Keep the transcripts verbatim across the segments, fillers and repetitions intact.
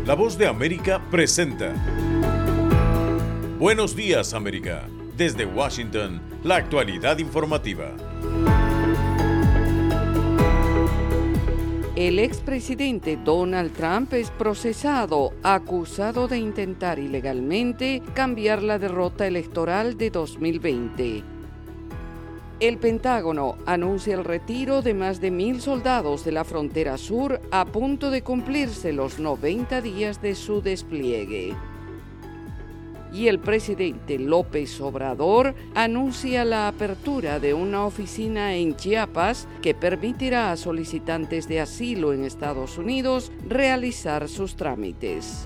La Voz de América presenta Buenos Días, América. Desde Washington, la actualidad informativa. El expresidente Donald Trump es procesado, acusado de intentar ilegalmente cambiar la derrota electoral de dos mil veinte. El Pentágono anuncia el retiro de más de mil soldados de la frontera sur a punto de cumplirse los noventa días de su despliegue. Y el presidente López Obrador anuncia la apertura de una oficina en Chiapas que permitirá a solicitantes de asilo en Estados Unidos realizar sus trámites.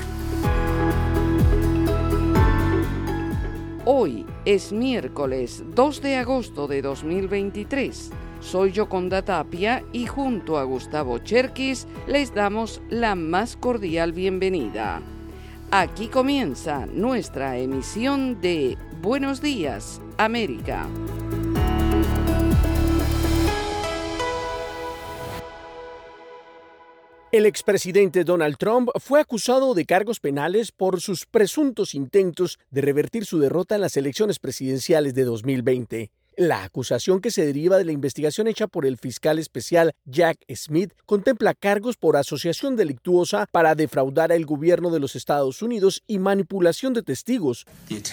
Hoy es miércoles dos de agosto de dos mil veintitrés. Soy Yoconda Tapia y junto a Gustavo Cherkis les damos la más cordial bienvenida. Aquí comienza nuestra emisión de Buenos Días, América. El expresidente Donald Trump fue acusado de cargos penales por sus presuntos intentos de revertir su derrota en las elecciones presidenciales de dos mil veinte. La acusación, que se deriva de la investigación hecha por el fiscal especial Jack Smith, contempla cargos por asociación delictuosa para defraudar al gobierno de los Estados Unidos y manipulación de testigos.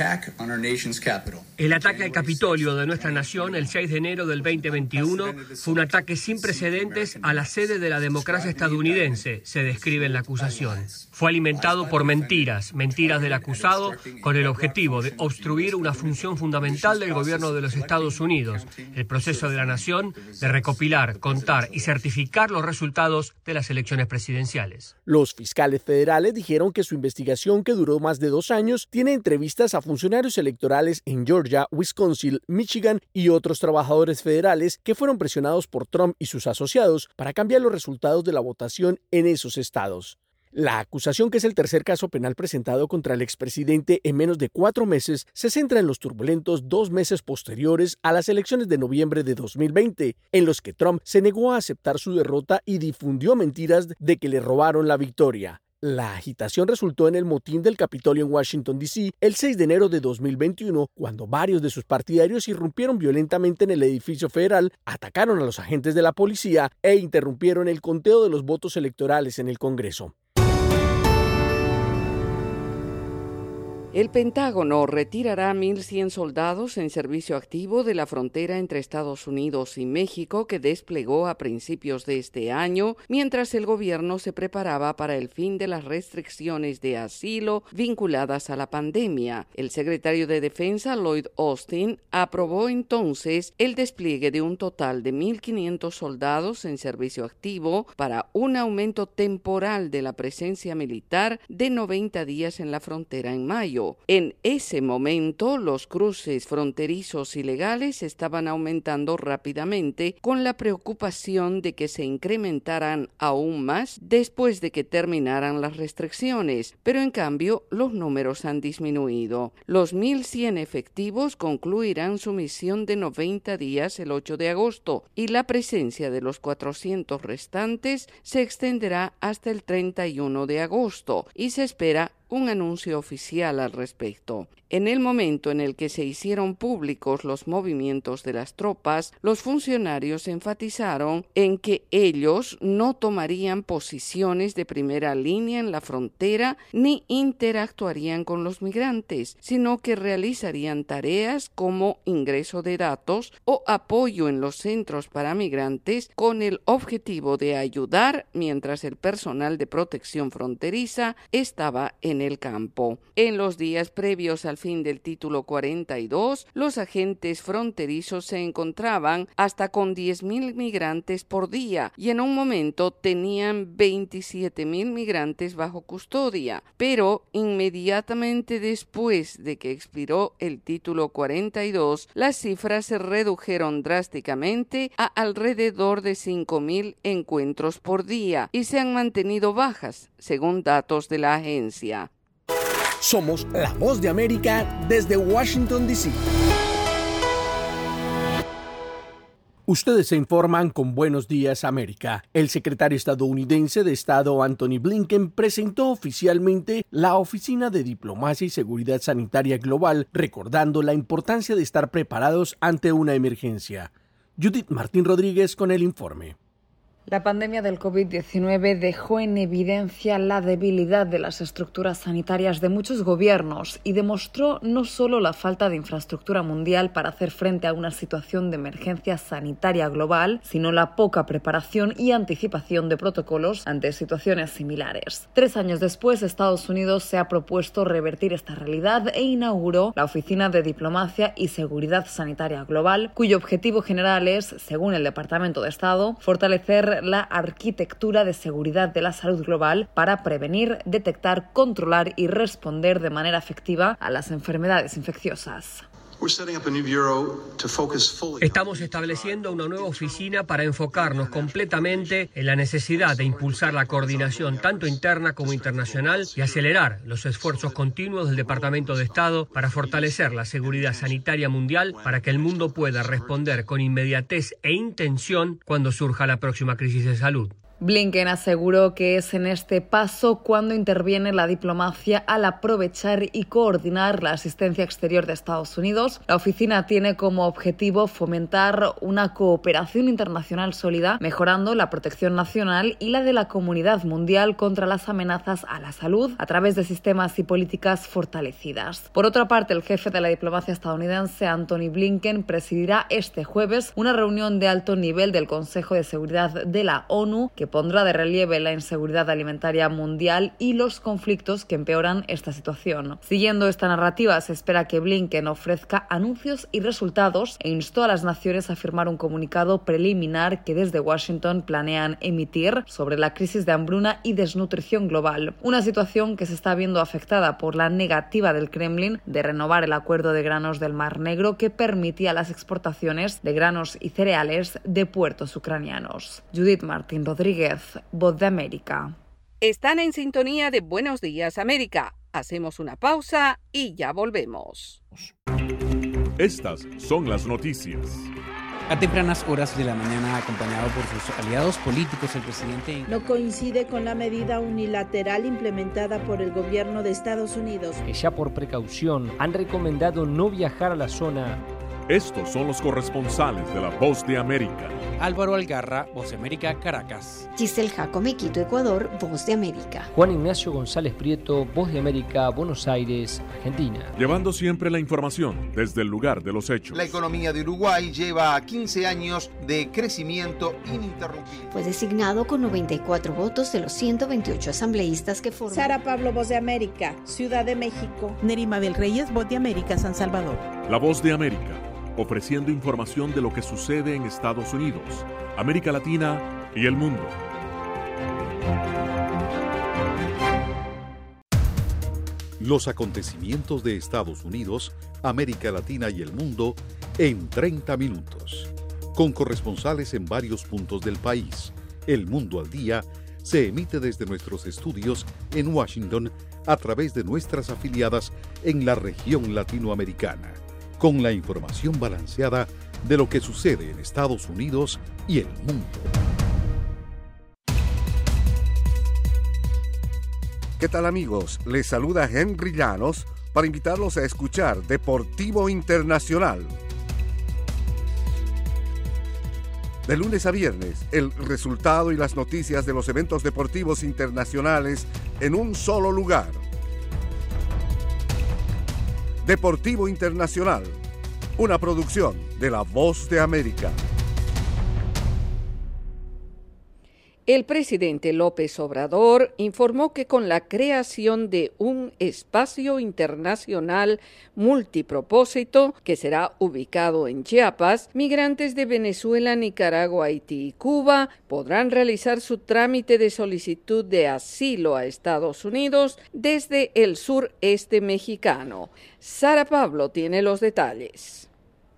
El ataque al Capitolio de nuestra nación el seis de enero del veinte veintiuno fue un ataque sin precedentes a la sede de la democracia estadounidense, se describe en la acusación. Fue alimentado por mentiras, mentiras del acusado, con el objetivo de obstruir una función fundamental del gobierno de los Estados Unidos, el proceso de la nación de recopilar, contar y certificar los resultados de las elecciones presidenciales. Los fiscales federales dijeron que su investigación, que duró más de dos años, tiene entrevistas a funcionarios electorales en Georgia, Wisconsin, Michigan y otros trabajadores federales que fueron presionados por Trump y sus asociados para cambiar los resultados de la votación en esos estados. La acusación, que es el tercer caso penal presentado contra el expresidente en menos de cuatro meses, se centra en los turbulentos dos meses posteriores a las elecciones de noviembre de dos mil veinte, en los que Trump se negó a aceptar su derrota y difundió mentiras de que le robaron la victoria. La agitación resultó en el motín del Capitolio en Washington, D C el seis de enero de dos mil veintiuno, cuando varios de sus partidarios irrumpieron violentamente en el edificio federal, atacaron a los agentes de la policía e interrumpieron el conteo de los votos electorales en el Congreso. El Pentágono retirará mil cien soldados en servicio activo de la frontera entre Estados Unidos y México que desplegó a principios de este año, mientras el gobierno se preparaba para el fin de las restricciones de asilo vinculadas a la pandemia. El secretario de Defensa, Lloyd Austin, aprobó entonces el despliegue de un total de mil quinientos soldados en servicio activo para un aumento temporal de la presencia militar de noventa días en la frontera en mayo. En ese momento, los cruces fronterizos ilegales estaban aumentando rápidamente, con la preocupación de que se incrementaran aún más después de que terminaran las restricciones, pero en cambio los números han disminuido. Los mil cien efectivos concluirán su misión de noventa días el ocho de agosto y la presencia de los cuatrocientos restantes se extenderá hasta el treinta y uno de agosto y se espera un anuncio oficial al respecto. En el momento en el que se hicieron públicos los movimientos de las tropas, los funcionarios enfatizaron en que ellos no tomarían posiciones de primera línea en la frontera ni interactuarían con los migrantes, sino que realizarían tareas como ingreso de datos o apoyo en los centros para migrantes con el objetivo de ayudar mientras el personal de protección fronteriza estaba en el campo. En los días previos al fin del título cuarenta y dos, los agentes fronterizos se encontraban hasta con diez mil migrantes por día y en un momento tenían veintisiete mil migrantes bajo custodia, pero inmediatamente después de que expiró el título cuarenta y dos, las cifras se redujeron drásticamente a alrededor de cinco mil encuentros por día y se han mantenido bajas, según datos de la agencia. Somos la Voz de América desde Washington, D C Ustedes se informan con Buenos Días América. El secretario estadounidense de Estado Antony Blinken presentó oficialmente la Oficina de Diplomacia y Seguridad Sanitaria Global, recordando la importancia de estar preparados ante una emergencia. Judith Martín Rodríguez con el informe. La pandemia del COVID diecinueve dejó en evidencia la debilidad de las estructuras sanitarias de muchos gobiernos y demostró no solo la falta de infraestructura mundial para hacer frente a una situación de emergencia sanitaria global, sino la poca preparación y anticipación de protocolos ante situaciones similares. Tres años después, Estados Unidos se ha propuesto revertir esta realidad e inauguró la Oficina de Diplomacia y Seguridad Sanitaria Global, cuyo objetivo general es, según el Departamento de Estado, fortalecer la arquitectura de seguridad de la salud global para prevenir, detectar, controlar y responder de manera efectiva a las enfermedades infecciosas. Estamos estableciendo una nueva oficina para enfocarnos completamente en la necesidad de impulsar la coordinación tanto interna como internacional y acelerar los esfuerzos continuos del Departamento de Estado para fortalecer la seguridad sanitaria mundial para que el mundo pueda responder con inmediatez e intención cuando surja la próxima crisis de salud. Blinken aseguró que es en este paso cuando interviene la diplomacia al aprovechar y coordinar la asistencia exterior de Estados Unidos. La oficina tiene como objetivo fomentar una cooperación internacional sólida, mejorando la protección nacional y la de la comunidad mundial contra las amenazas a la salud a través de sistemas y políticas fortalecidas. Por otra parte, el jefe de la diplomacia estadounidense, Antony Blinken, presidirá este jueves una reunión de alto nivel del Consejo de Seguridad de la ONU que pondrá de relieve la inseguridad alimentaria mundial y los conflictos que empeoran esta situación. Siguiendo esta narrativa, se espera que Blinken ofrezca anuncios y resultados e instó a las naciones a firmar un comunicado preliminar que desde Washington planean emitir sobre la crisis de hambruna y desnutrición global, una situación que se está viendo afectada por la negativa del Kremlin de renovar el acuerdo de granos del Mar Negro que permitía las exportaciones de granos y cereales de puertos ucranianos. Judith Martín Rodríguez, Voz de América. Están en sintonía de Buenos Días América. Hacemos una pausa y ya volvemos. Estas son las noticias. A tempranas horas de la mañana, acompañado por sus aliados políticos, el presidente no coincide con la medida unilateral implementada por el gobierno de Estados Unidos, que ya por precaución han recomendado no viajar a la zona. Estos son los corresponsales de La Voz de América. Álvaro Algarra, Voz de América, Caracas. Giselle Jacome, Quito, Ecuador, Voz de América. Juan Ignacio González Prieto, Voz de América, Buenos Aires, Argentina. Llevando siempre la información desde el lugar de los hechos. La economía de Uruguay lleva quince años de crecimiento ininterrumpido. Fue designado con noventa y cuatro votos de los ciento veintiocho asambleístas que forman. Sara Pablo, Voz de América, Ciudad de México. Neri Mabel Reyes, Voz de América, San Salvador. La Voz de América, ofreciendo información de lo que sucede en Estados Unidos, América Latina y el mundo. Los acontecimientos de Estados Unidos, América Latina y el mundo en treinta minutos. Con corresponsales en varios puntos del país. El Mundo al Día se emite desde nuestros estudios en Washington a través de nuestras afiliadas en la región latinoamericana, con la información balanceada de lo que sucede en Estados Unidos y el mundo. ¿Qué tal, amigos? Les saluda Henry Llanos para invitarlos a escuchar Deportivo Internacional. De lunes a viernes, el resultado y las noticias de los eventos deportivos internacionales en un solo lugar. Deportivo Internacional, una producción de La Voz de América. El presidente López Obrador informó que con la creación de un espacio internacional multipropósito que será ubicado en Chiapas, migrantes de Venezuela, Nicaragua, Haití y Cuba podrán realizar su trámite de solicitud de asilo a Estados Unidos desde el sureste mexicano. Sara Pablo tiene los detalles.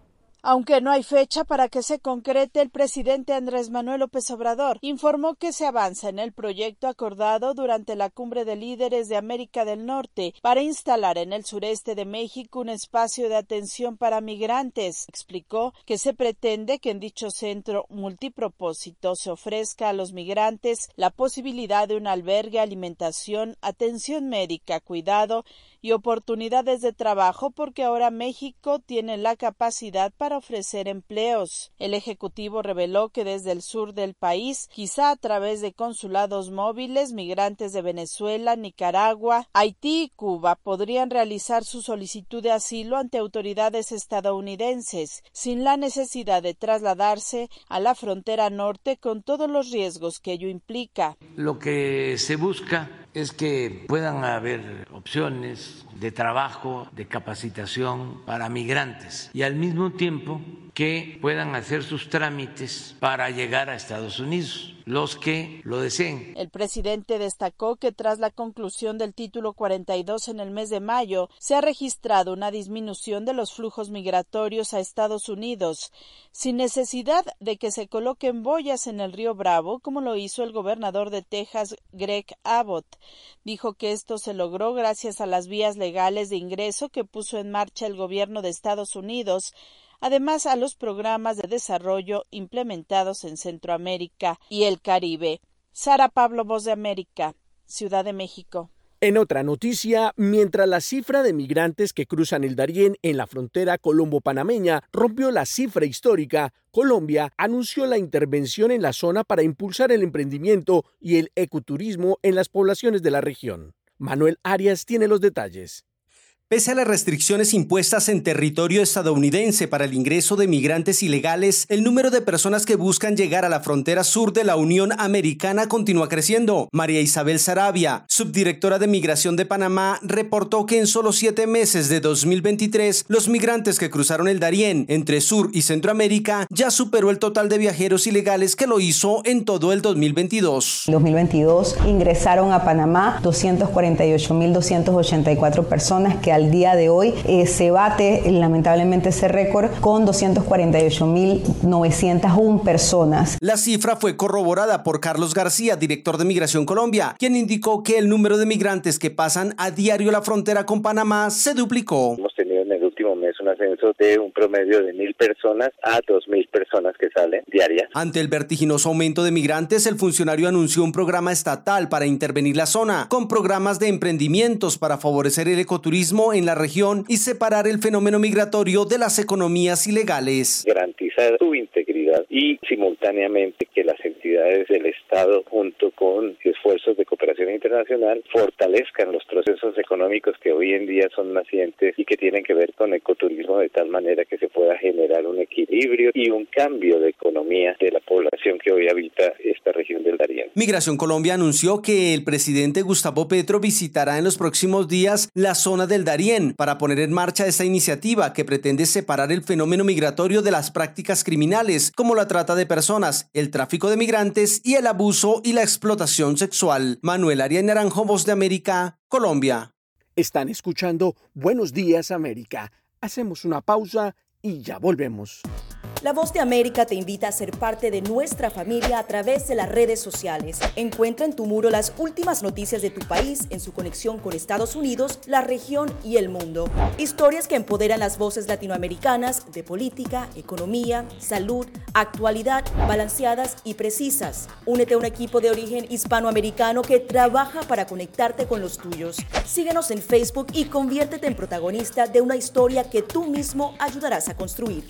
Aunque no hay fecha para que se concrete, el presidente Andrés Manuel López Obrador informó que se avanza en el proyecto acordado durante la Cumbre de Líderes de América del Norte para instalar en el sureste de México un espacio de atención para migrantes. Explicó que se pretende que en dicho centro multipropósito se ofrezca a los migrantes la posibilidad de un albergue, alimentación, atención médica, cuidado y oportunidades de trabajo, porque ahora México tiene la capacidad para ofrecer empleos. El Ejecutivo reveló que desde el sur del país, quizá a través de consulados móviles, migrantes de Venezuela, Nicaragua, Haití y Cuba podrían realizar su solicitud de asilo ante autoridades estadounidenses, sin la necesidad de trasladarse a la frontera norte con todos los riesgos que ello implica. Lo que se busca es que puedan haber opciones de trabajo, de capacitación para migrantes y al mismo tiempo que puedan hacer sus trámites para llegar a Estados Unidos, los que lo deseen. El presidente destacó que tras la conclusión del título cuarenta y dos en el mes de mayo, se ha registrado una disminución de los flujos migratorios a Estados Unidos, sin necesidad de que se coloquen boyas en el río Bravo, como lo hizo el gobernador de Texas, Greg Abbott. Dijo que esto se logró gracias a las vías legales de ingreso que puso en marcha el gobierno de Estados Unidos, además a los programas de desarrollo implementados en Centroamérica y el Caribe. Sara Pablo, Voz de América, Ciudad de México. En otra noticia, mientras la cifra de migrantes que cruzan el Darién en la frontera colombo-panameña rompió la cifra histórica, Colombia anunció la intervención en la zona para impulsar el emprendimiento y el ecoturismo en las poblaciones de la región. Manuel Arias tiene los detalles. Pese a las restricciones impuestas en territorio estadounidense para el ingreso de migrantes ilegales, el número de personas que buscan llegar a la frontera sur de la Unión Americana continúa creciendo. María Isabel Sarabia, subdirectora de Migración de Panamá, reportó que en solo siete meses de dos mil veintitrés, los migrantes que cruzaron el Darién entre Sur y Centroamérica ya superó el total de viajeros ilegales que lo hizo en todo el dos mil veintidós. En dos mil veintidós ingresaron a Panamá doscientas cuarenta y ocho mil doscientas ochenta y cuatro personas que al día de hoy eh, se bate lamentablemente ese récord con doscientas cuarenta y ocho mil novecientas una personas. La cifra fue corroborada por Carlos García, director de Migración Colombia, quien indicó que el número de migrantes que pasan a diario la frontera con Panamá se duplicó. Hemos tenido en el último mes un ascenso de un promedio de mil personas a dos mil personas que salen diarias. Ante el vertiginoso aumento de migrantes, el funcionario anunció un programa estatal para intervenir la zona, con programas de emprendimientos para favorecer el ecoturismo en la región y separar el fenómeno migratorio de las economías ilegales. Garantizar su integridad y simultáneamente que las entidades del Estado, junto con esfuerzos de cooperación internacional, fortalezcan los procesos económicos que hoy en día son nacientes y que tienen que ver con ecoturismo, de tal manera que se pueda generar un equilibrio y un cambio de economía de la población que hoy habita esta región del Darién. Migración Colombia anunció que el presidente Gustavo Petro visitará en los próximos días la zona del Darién para poner en marcha esta iniciativa que pretende separar el fenómeno migratorio de las prácticas criminales como la trata de personas, el tráfico de migrantes y el abuso y la explotación sexual. Manuel Arias Naranjo, Voz de América, Colombia. Están escuchando Buenos Días América. Hacemos una pausa y ya volvemos. La Voz de América te invita a ser parte de nuestra familia a través de las redes sociales. Encuentra en tu muro las últimas noticias de tu país en su conexión con Estados Unidos, la región y el mundo. Historias que empoderan las voces latinoamericanas de política, economía, salud, actualidad, balanceadas y precisas. Únete a un equipo de origen hispanoamericano que trabaja para conectarte con los tuyos. Síguenos en Facebook y conviértete en protagonista de una historia que tú mismo ayudarás a construir.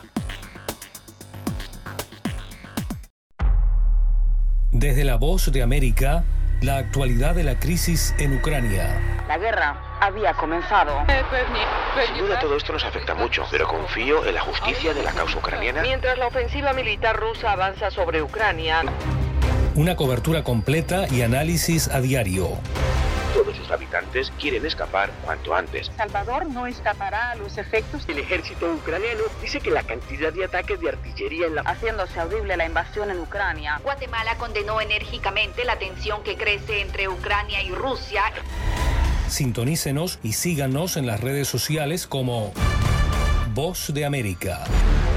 Desde la Voz de América, la actualidad de la crisis en Ucrania. La guerra había comenzado. Sin duda todo esto nos afecta mucho, pero confío en la justicia de la causa ucraniana. Mientras la ofensiva militar rusa avanza sobre Ucrania. Una cobertura completa y análisis a diario. Todos sus habitantes quieren escapar cuanto antes. Salvador no escapará a los efectos. El ejército ucraniano dice que la cantidad de ataques de artillería en la... haciéndose audible la invasión en Ucrania. Guatemala condenó enérgicamente la tensión que crece entre Ucrania y Rusia. Sintonícenos y síganos en las redes sociales como Voz de América.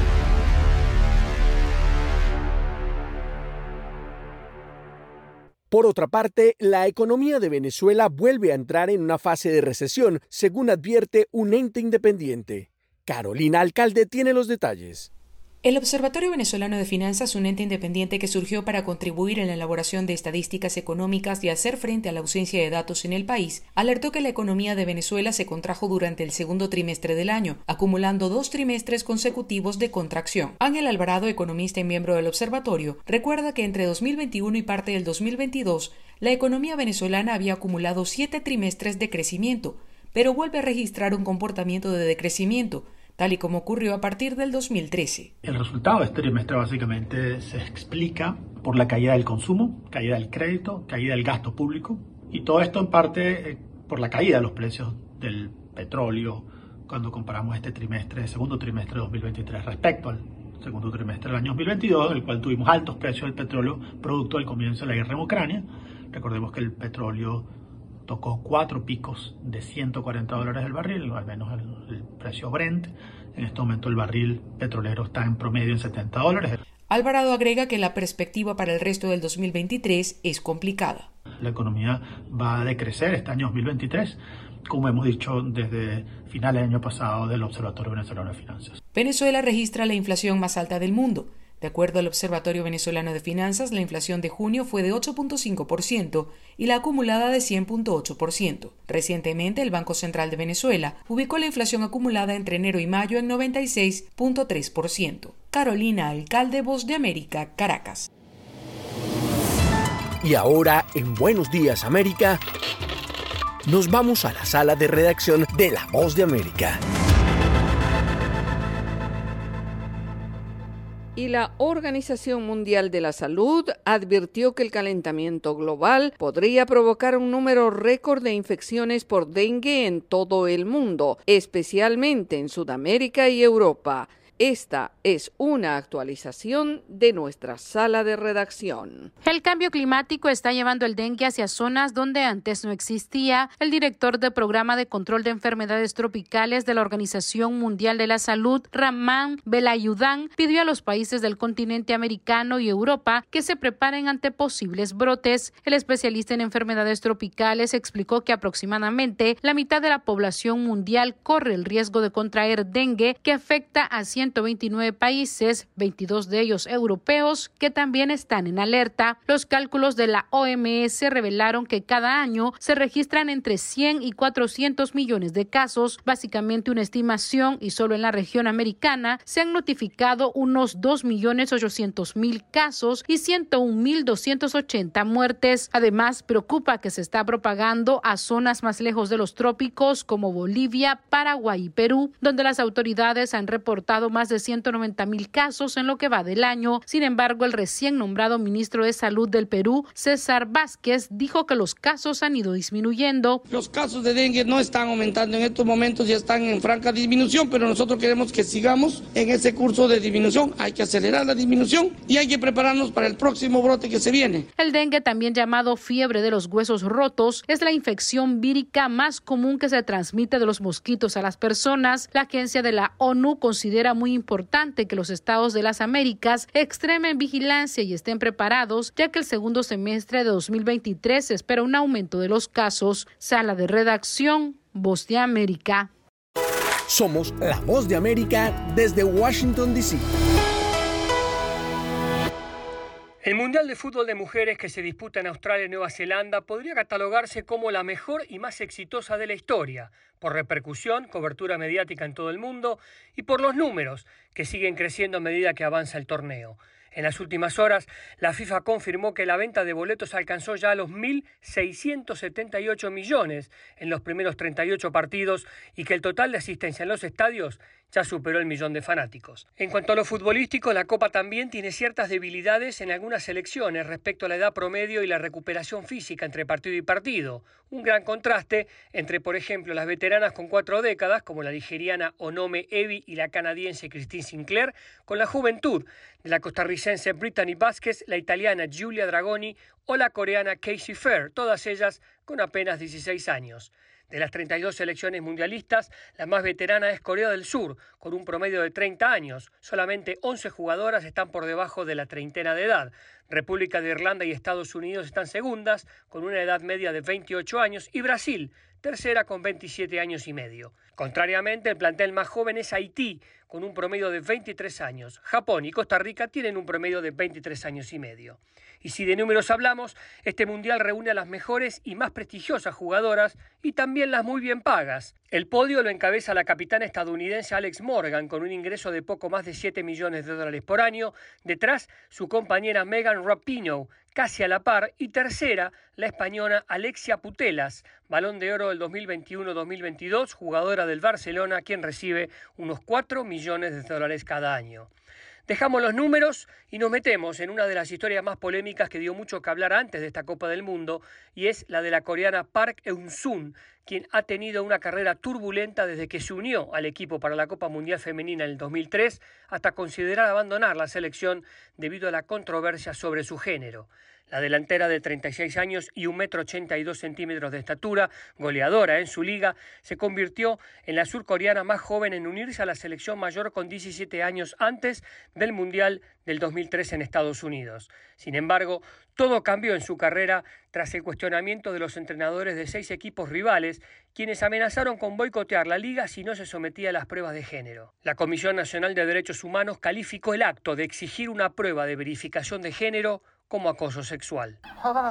Por otra parte, la economía de Venezuela vuelve a entrar en una fase de recesión, según advierte un ente independiente. Carolina Alcalde tiene los detalles. El Observatorio Venezolano de Finanzas, un ente independiente que surgió para contribuir en la elaboración de estadísticas económicas y hacer frente a la ausencia de datos en el país, alertó que la economía de Venezuela se contrajo durante el segundo trimestre del año, acumulando dos trimestres consecutivos de contracción. Ángel Alvarado, economista y miembro del observatorio, recuerda que entre dos mil veintiuno y parte del dos mil veintidós, la economía venezolana había acumulado siete trimestres de crecimiento, pero vuelve a registrar un comportamiento de decrecimiento, tal y como ocurrió a partir del dos mil trece. El resultado de este trimestre básicamente se explica por la caída del consumo, caída del crédito, caída del gasto público, y todo esto en parte eh, por la caída de los precios del petróleo cuando comparamos este trimestre, segundo trimestre de dos mil veintitrés respecto al segundo trimestre del año dos mil veintidós, en el cual tuvimos altos precios del petróleo producto del comienzo de la guerra en Ucrania. Recordemos que el petróleo tocó cuatro picos de ciento cuarenta dólares el barril, al menos el, el precio Brent. En este momento el barril petrolero está en promedio en setenta dólares. Alvarado agrega que la perspectiva para el resto del dos mil veintitrés es complicada. La economía va a decrecer este año dos mil veintitrés, como hemos dicho desde finales del año pasado del Observatorio Venezolano de Finanzas. Venezuela registra la inflación más alta del mundo. De acuerdo al Observatorio Venezolano de Finanzas, la inflación de junio fue de ocho punto cinco por ciento y la acumulada de cien punto ocho por ciento. Recientemente, el Banco Central de Venezuela ubicó la inflación acumulada entre enero y mayo en noventa y seis punto tres por ciento. Carolina Alcalde, Voz de América, Caracas. Y ahora, en Buenos Días América, nos vamos a la sala de redacción de La Voz de América. Y la Organización Mundial de la Salud advirtió que el calentamiento global podría provocar un número récord de infecciones por dengue en todo el mundo, especialmente en Sudamérica y Europa. Esta es una actualización de nuestra sala de redacción. El cambio climático está llevando el dengue hacia zonas donde antes no existía. El director del Programa de Control de Enfermedades Tropicales de la Organización Mundial de la Salud, Rahman Velayudhan, pidió a los países del continente americano y Europa que se preparen ante posibles brotes. El especialista en enfermedades tropicales explicó que aproximadamente la mitad de la población mundial corre el riesgo de contraer dengue, que afecta a ciento veintinueve países, veintidós de ellos europeos, que también están en alerta. Los cálculos de la O M S revelaron que cada año se registran entre cien y cuatrocientos millones de casos, básicamente una estimación, y solo en la región americana se han notificado unos dos millones ochocientos mil casos y ciento un mil doscientos ochenta muertes. Además, preocupa que se está propagando a zonas más lejos de los trópicos como Bolivia, Paraguay y Perú, donde las autoridades han reportado más más de ciento noventa mil casos en lo que va del año. Sin embargo, el recién nombrado ministro de Salud del Perú, César Vázquez, dijo que los casos han ido disminuyendo. Los casos de dengue no están aumentando en estos momentos, ya están en franca disminución, pero nosotros queremos que sigamos en ese curso de disminución. Hay que acelerar la disminución y hay que prepararnos para el próximo brote que se viene. El dengue, también llamado fiebre de los huesos rotos, es la infección vírica más común que se transmite de los mosquitos a las personas. La agencia de la ONU considera muy importante que los estados de las Américas extremen vigilancia y estén preparados, ya que el segundo semestre de dos mil veintitrés se espera un aumento de los casos. Sala de redacción, Voz de América. Somos La Voz de América desde Washington, D C El Mundial de Fútbol de Mujeres que se disputa en Australia y Nueva Zelanda podría catalogarse como la mejor y más exitosa de la historia, por repercusión, cobertura mediática en todo el mundo y por los números, que siguen creciendo a medida que avanza el torneo. En las últimas horas, la FIFA confirmó que la venta de boletos alcanzó ya los mil seiscientos setenta y ocho millones en los primeros treinta y ocho partidos y que el total de asistencia en los estadios ya superó el millón de fanáticos. En cuanto a lo futbolístico, la Copa también tiene ciertas debilidades en algunas selecciones respecto a la edad promedio y la recuperación física entre partido y partido. Un gran contraste entre, por ejemplo, las veteranas con cuatro décadas, como la nigeriana Onome Ebi y la canadiense Christine Sinclair, con la juventud de la costarricense Brittany Vázquez, la italiana Giulia Dragoni o la coreana Casey Fair, todas ellas con apenas dieciséis años. De las treinta y dos selecciones mundialistas, la más veterana es Corea del Sur, con un promedio de treinta años. Solamente once jugadoras están por debajo de la treintena de edad. República de Irlanda y Estados Unidos están segundas, con una edad media de veintiocho años, y Brasil, tercera con veintisiete años y medio. Contrariamente, el plantel más joven es Haití, con un promedio de veintitrés años. Japón y Costa Rica tienen un promedio de veintitrés años y medio. Y si de números hablamos, este mundial reúne a las mejores y más prestigiosas jugadoras y también las muy bien pagas. El podio lo encabeza la capitana estadounidense Alex Morgan, con un ingreso de poco más de siete millones de dólares por año. Detrás, su compañera Megan Rapinoe, casi a la par. Y tercera, la española Alexia Putellas, Balón de Oro del dos mil veintiuno dos mil veintidós, jugadora del Barcelona, quien recibe unos cuatro millones de dólares cada año. Dejamos los números y nos metemos en una de las historias más polémicas que dio mucho que hablar antes de esta Copa del Mundo, y es la de la coreana Park Eun-sun, quien ha tenido una carrera turbulenta desde que se unió al equipo para la Copa Mundial Femenina en el dos mil tres hasta considerar abandonar la selección debido a la controversia sobre su género. La delantera de treinta y seis años y un metro ochenta y dos centímetros de estatura, goleadora en su liga, se convirtió en la surcoreana más joven en unirse a la selección mayor con diecisiete años antes del Mundial del dos mil tres en Estados Unidos. Sin embargo, todo cambió en su carrera tras el cuestionamiento de los entrenadores de seis equipos rivales, quienes amenazaron con boicotear la liga si no se sometía a las pruebas de género. La Comisión Nacional de Derechos Humanos calificó el acto de exigir una prueba de verificación de género como acoso sexual.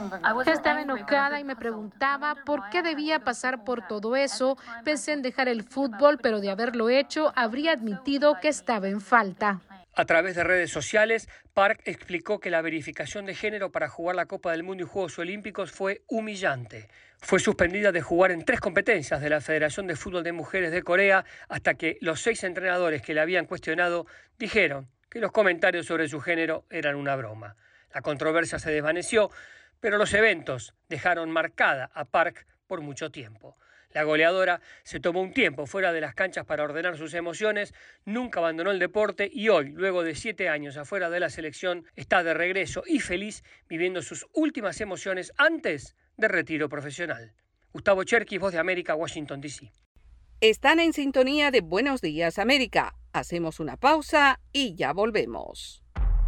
Estaba enojada y me preguntaba por qué debía pasar por todo eso. Pensé en dejar el fútbol, pero de haberlo hecho, habría admitido que estaba en falta. A través de redes sociales, Park explicó que la verificación de género para jugar la Copa del Mundo y Juegos Olímpicos fue humillante. Fue suspendida de jugar en tres competencias de la Federación de Fútbol de Mujeres de Corea hasta que los seis entrenadores que la habían cuestionado dijeron que los comentarios sobre su género eran una broma. La controversia se desvaneció, pero los eventos dejaron marcada a Park por mucho tiempo. La goleadora se tomó un tiempo fuera de las canchas para ordenar sus emociones, nunca abandonó el deporte y hoy, luego de siete años afuera de la selección, está de regreso y feliz viviendo sus últimas emociones antes del retiro profesional. Gustavo Cherkis, Voz de América, Washington, D C. Están en sintonía de Buenos Días, América. Hacemos una pausa y ya volvemos.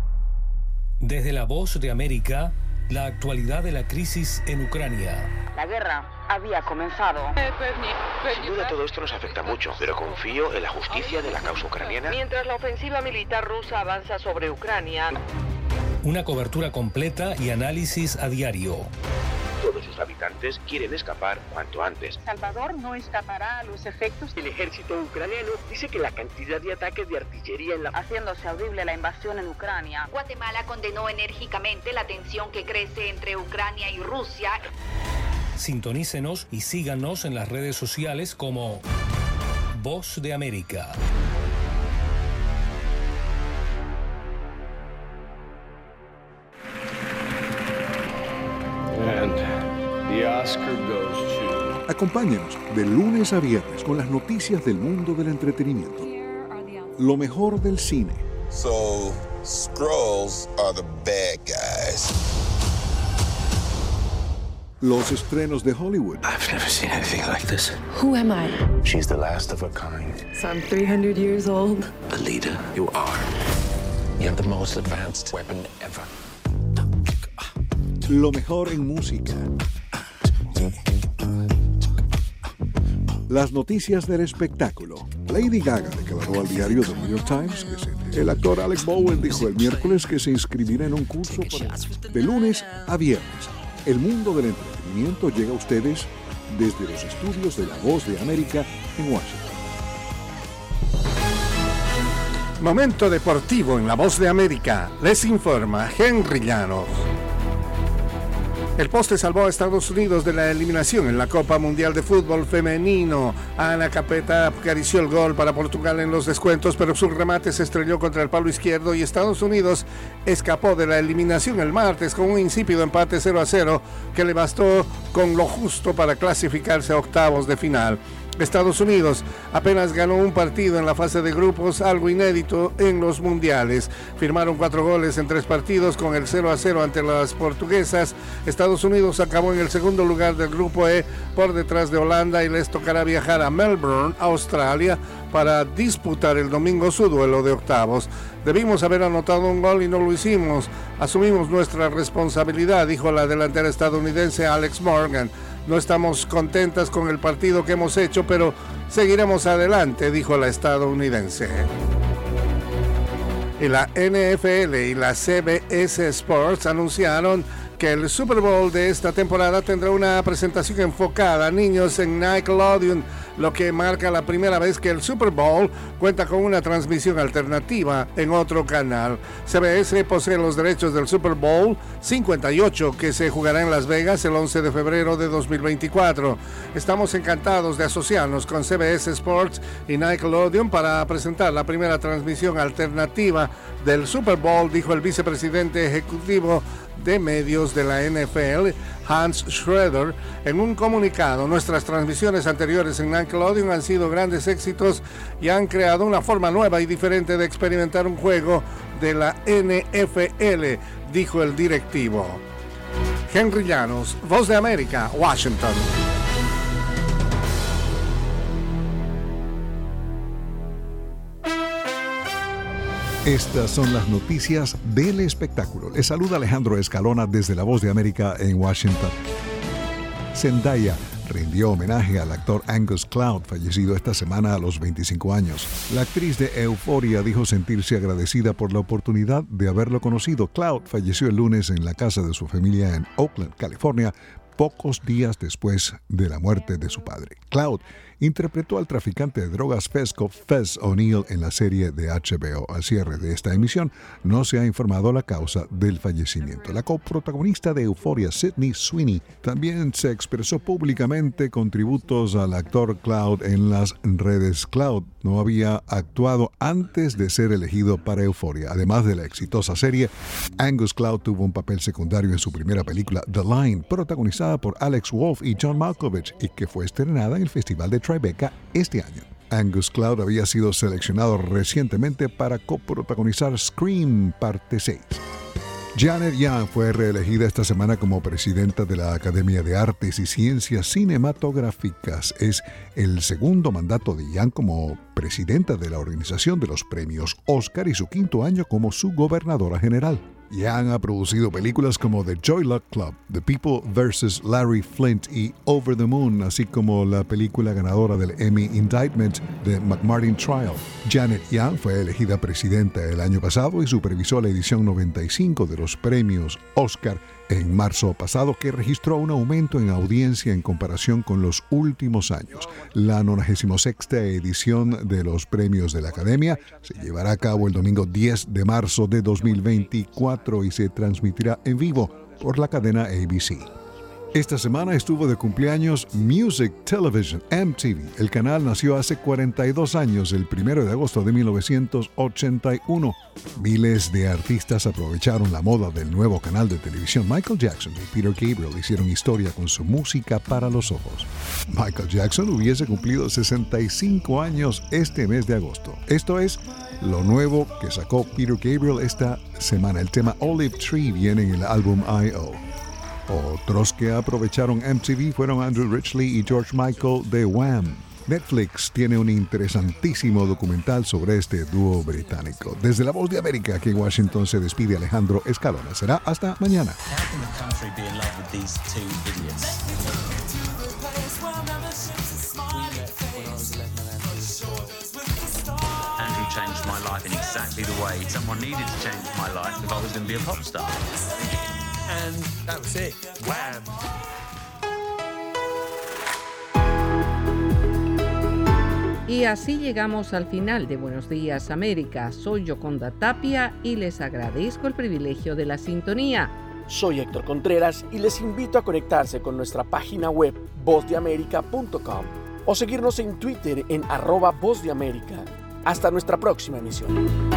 Desde la Voz de América, la actualidad de la crisis en Ucrania. La guerra había comenzado. Sin duda todo esto nos afecta mucho, pero confío en la justicia de la causa ucraniana. Mientras la ofensiva militar rusa avanza sobre Ucrania. Una cobertura completa y análisis a diario. Todos sus habitantes quieren escapar cuanto antes. Salvador no escapará a los efectos. El ejército ucraniano dice que la cantidad de ataques de artillería en la... haciéndose audible la invasión en Ucrania. Guatemala condenó enérgicamente la tensión que crece entre Ucrania y Rusia. Sintonícenos y síganos en las redes sociales como Voz de América. And the Oscar goes to... Acompáñanos de lunes a viernes con las noticias del mundo del entretenimiento. Lo mejor del cine. So, Skrulls are the bad guys. Los estrenos de Hollywood. I've never seen anything like this. Who am I? She's the last of her kind. So I'm three hundred years old. Alita, you are. You have the most advanced weapon ever. Lo mejor en música. Las noticias del espectáculo. Lady Gaga declaró al diario The New York Times que se... El actor Alec Bowen dijo el miércoles que se inscribirá en un curso para... De lunes a viernes. El mundo del entretenimiento llega a ustedes desde los estudios de La Voz de América en Washington. Momento deportivo en La Voz de América. Les informa Henry Llanos. El poste salvó a Estados Unidos de la eliminación en la Copa Mundial de Fútbol Femenino. Ana Capeta acarició el gol para Portugal en los descuentos, pero su remate se estrelló contra el palo izquierdo y Estados Unidos escapó de la eliminación el martes con un insípido empate cero a cero que le bastó con lo justo para clasificarse a octavos de final. Estados Unidos apenas ganó un partido en la fase de grupos, algo inédito en los mundiales. Firmaron cuatro goles en tres partidos con el cero a cero ante las portuguesas. Estados Unidos acabó en el segundo lugar del grupo E por detrás de Holanda y les tocará viajar a Melbourne, Australia, para disputar el domingo su duelo de octavos. Debimos haber anotado un gol y no lo hicimos. Asumimos nuestra responsabilidad, dijo la delantera estadounidense Alex Morgan. No estamos contentas con el partido que hemos hecho, pero seguiremos adelante, dijo la estadounidense. Y la N F L y la C B S Sports anunciaron que el Super Bowl de esta temporada tendrá una presentación enfocada a niños en Nickelodeon, lo que marca la primera vez que el Super Bowl cuenta con una transmisión alternativa en otro canal. C B S posee los derechos del Super Bowl cincuenta y ocho, que se jugará en Las Vegas el once de febrero de dos mil veinticuatro. Estamos encantados de asociarnos con C B S Sports y Nickelodeon para presentar la primera transmisión alternativa del Super Bowl, dijo el vicepresidente ejecutivo de medios de la N F L, Hans Schroeder, en un comunicado. Nuestras transmisiones anteriores en Nickelodeon han sido grandes éxitos y han creado una forma nueva y diferente de experimentar un juego de la N F L, dijo el directivo. Henry Llanos, Voz de América, Washington. Estas son las noticias del espectáculo. Les saluda Alejandro Escalona desde La Voz de América en Washington. Zendaya rindió homenaje al actor Angus Cloud, fallecido esta semana a los veinticinco años. La actriz de Euphoria dijo sentirse agradecida por la oportunidad de haberlo conocido. Cloud falleció el lunes en la casa de su familia en Oakland, California, pocos días después de la muerte de su padre. Cloud interpretó al traficante de drogas Fesco, Fez O'Neill, en la serie de H B O. Al cierre de esta emisión, no se ha informado la causa del fallecimiento. La coprotagonista de Euphoria, Sydney Sweeney, también se expresó públicamente con tributos al actor Cloud en las redes. Cloud no había actuado antes de ser elegido para Euphoria. Además de la exitosa serie, Angus Cloud tuvo un papel secundario en su primera película, The Line, protagonizada por Alex Wolff y John Malkovich, y que fue estrenada en el Festival de Tribeca este año. Angus Cloud había sido seleccionado recientemente para coprotagonizar Scream Parte seis. Janet Young fue reelegida esta semana como presidenta de la Academia de Artes y Ciencias Cinematográficas. Es el segundo mandato de Young como presidenta de la organización de los premios Oscar y su quinto año como su gobernadora general. Young ha producido películas como The Joy Luck Club, The People versus Larry Flint y Over the Moon, así como la película ganadora del Emmy Indictment, The McMartin Trial. Janet Young fue elegida presidenta el año pasado y supervisó la edición noventa y cinco de los premios Oscar en marzo pasado, que registró un aumento en audiencia en comparación con los últimos años. La noventa y sexta edición de los premios de la Academia se llevará a cabo el domingo diez de marzo de dos mil veinticuatro y se transmitirá en vivo por la cadena A B C. Esta semana estuvo de cumpleaños Music Television, M T V. El canal nació hace cuarenta y dos años, el primero de agosto de mil novecientos ochenta y uno. Miles de artistas aprovecharon la moda del nuevo canal de televisión. Michael Jackson y Peter Gabriel hicieron historia con su música para los ojos. Michael Jackson hubiese cumplido sesenta y cinco años este mes de agosto. Esto es lo nuevo que sacó Peter Gabriel esta semana. El tema Olive Tree viene en el álbum I O Otros que aprovecharon M T V fueron Andrew Ridgeley y George Michael de Wham. Netflix tiene un interesantísimo documental sobre este dúo británico. Desde La Voz de América, aquí en Washington, se despide Alejandro Escalona. Será hasta mañana. Andrew changed my life in exactly the way someone needed to change my life if I was going to be a pop star. And that was it. Wham! Y así llegamos al final de Buenos Días América. Soy Yoconda Tapia y les agradezco el privilegio de la sintonía. Soy Héctor Contreras y les invito a conectarse con nuestra página web voz de américa punto com o seguirnos en Twitter en arroba Voz de América. Hasta nuestra próxima emisión.